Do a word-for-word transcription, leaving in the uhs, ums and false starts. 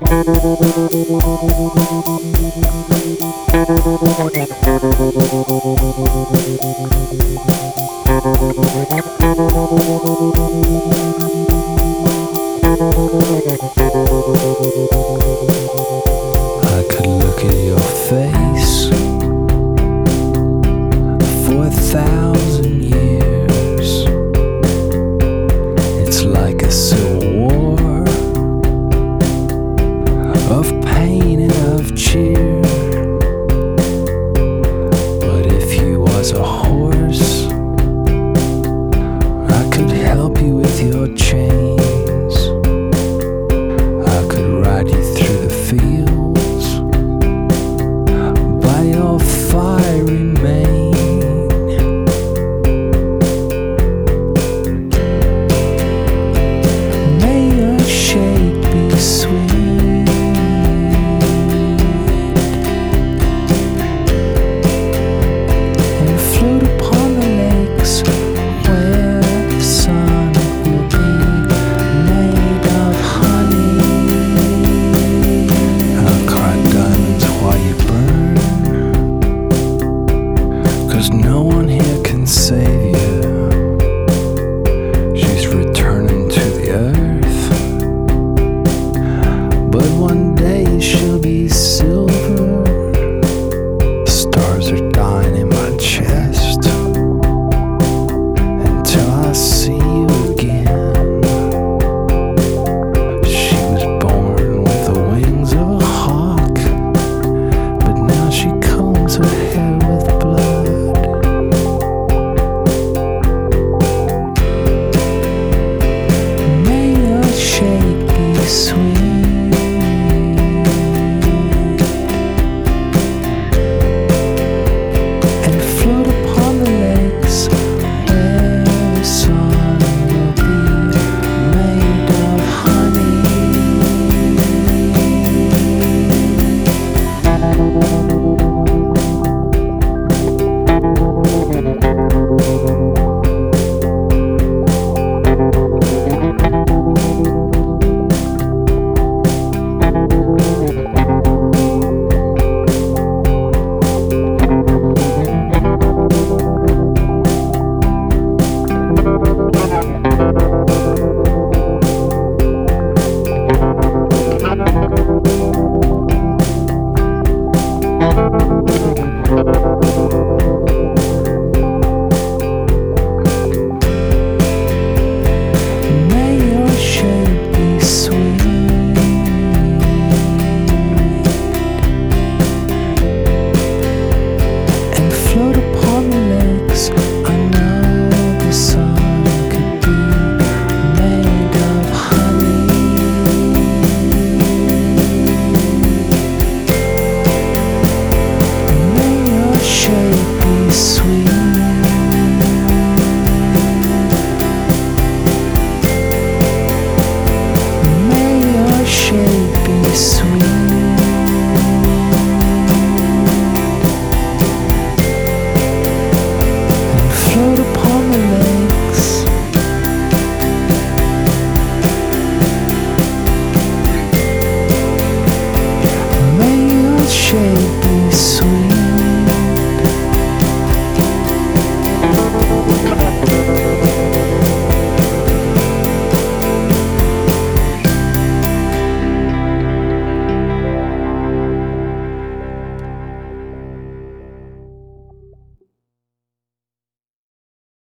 I could look at your face for a thousand years. It's like a civil war of pain and of cheer. But if you was a horse, I could help you with your chains. I could ride you through the fields by your fiery mane. May your shape be sweet, and float upon the lakes where the sun will be made of honey. I'll cry diamonds while you burn, 'cause no one here can save you. She's returning to the earth, but one day she'll be silver